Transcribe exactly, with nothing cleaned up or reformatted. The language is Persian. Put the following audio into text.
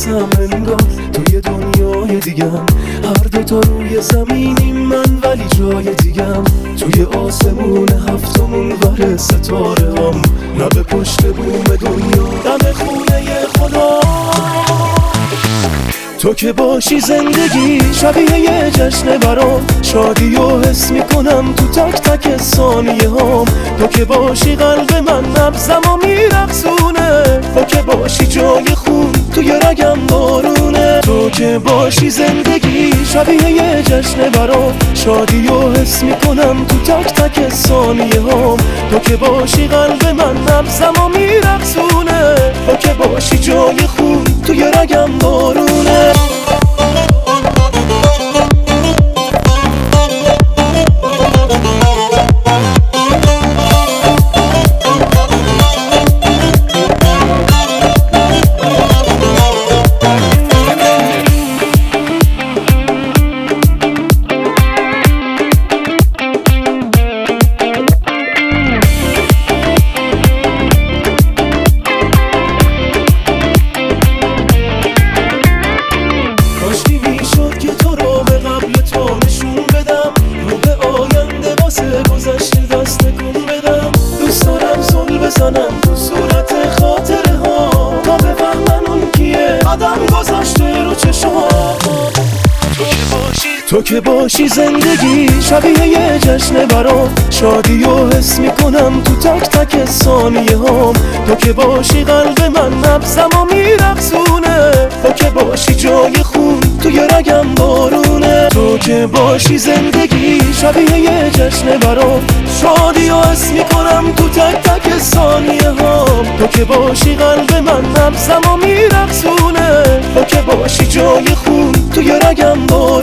میرقصم انگار توی دنیای دیگم. هر دوتا روی زمینیم من ولی جای دیگم. توی آسمون هفتمون ور ستاره هم، نه به پشت بوم دنیا دم خونه خدا. تو که باشی زندگی شبیه یه جشن برام، شادی و حس میکنم تو تک تک ثانیه هام. تو که باشی قلب من نبضم و میرقصونه، تو که باشی جای خون توی رگم بارونه. تو که باشی زندگی شبیه یه جشن برام، شادی و حس میکنم تو تک تک ثانیه هام. تو که باشی قلب من نبضم و میرقصونه، تو که باشی جای خون توی رگم بارونه. بزنم تو صورت خاطره ها تا بفهمن اون کیه آدم گذاشته رو چشام. تو که باشی تو که باشی زندگی شبیه یه جشن برام، شادی و حس میکنم تو تک تک ثانیه هام. تو که باشی قلب من نبضم و میرقصونه، تو که باشی جای خون توی رگم بارونه. تو که باشی زندگی شبیه یه جشن برام، شادی و حس میکنم تو تک تک ثانیه هام. تو که باشی قلب من نبضم و میرقصونه، تو که باشی جای خون توی رگم بارونه.